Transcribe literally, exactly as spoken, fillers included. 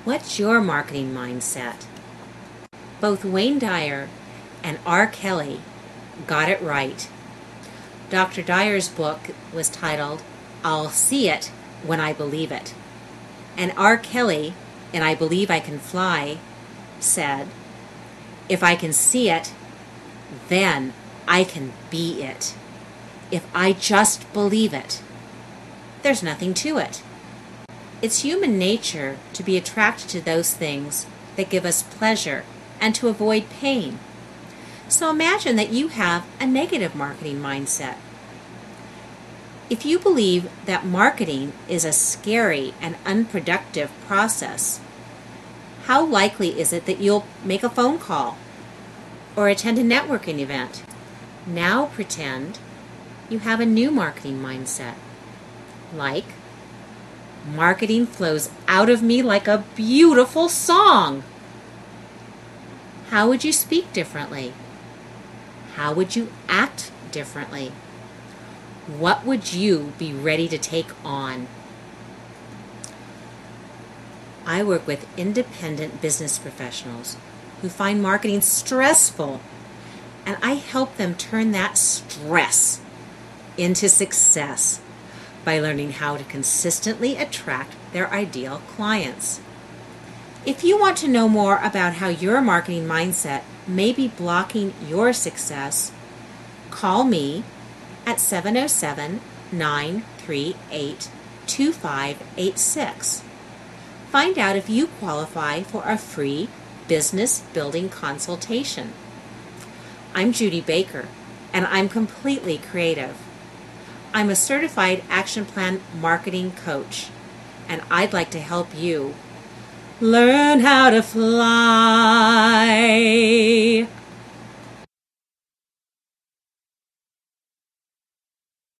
What's your marketing mindset? Both Wayne Dyer and R. Kelly got it right. Doctor Dyer's book was titled, I'll See It When I Believe It. And R. Kelly, in I Believe I Can Fly, said, if I can see it, then I can be it. If I just believe it, there's nothing to it. It's human nature to be attracted to those things that give us pleasure and to avoid pain. So imagine that you have a negative marketing mindset. If you believe that marketing is a scary and unproductive process, how likely is it that you'll make a phone call or attend a networking event? Now pretend you have a new marketing mindset, like, marketing flows out of me like a beautiful song. How would you speak differently? How would you act differently? What would you be ready to take on? I work with independent business professionals who find marketing stressful, and I help them turn that stress into success by learning how to consistently attract their ideal clients. If you want to know more about how your marketing mindset may be blocking your success, call me at seven oh seven, nine three eight, two five eight six. Find out if you qualify for a free business building consultation. I'm Judy Baker, and I'm completely creative. I'm a certified action plan marketing coach, and I'd like to help you learn how to fly.